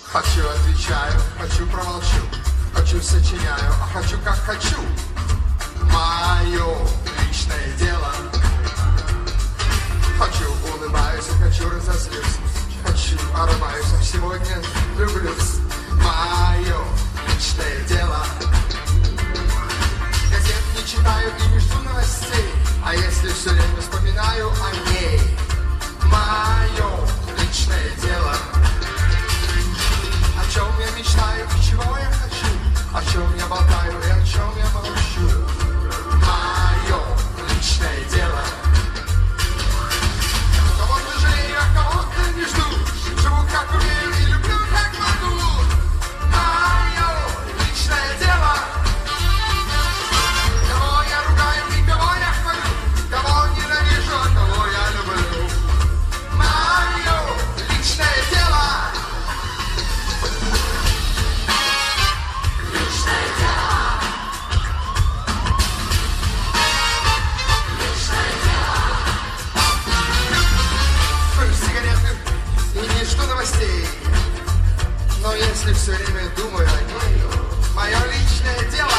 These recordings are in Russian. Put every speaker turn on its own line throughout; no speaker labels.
Хочу, отвечаю, хочу, промолчу. Хочу, сочиняю, а хочу, как хочу. Мое личное дело. Хочу, улыбаюсь, а хочу, разозлюсь. Хочу, орубаюсь, а сегодня влюблюсь. Мое личное дело. Газет не читаю и не жду новостей. А если все время вспоминаю о ней. Мое личное дело. О чем я мечтаю и чего я хочу. О чем я болтаю и о чем я молчу. Мое личное дело. Кого-то жалею, а кого-то не жду. Живу как умею и люблю как могу. Мое личное дело. Кого я ругаю и кого я хвалю. Кого ненавижу, а кого я люблю. Мое личное дело. Но если все время думаю о ней, мое личное дело.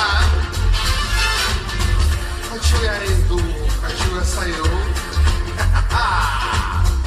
Хочу я иду, хочу я стою. Ха-ха-ха.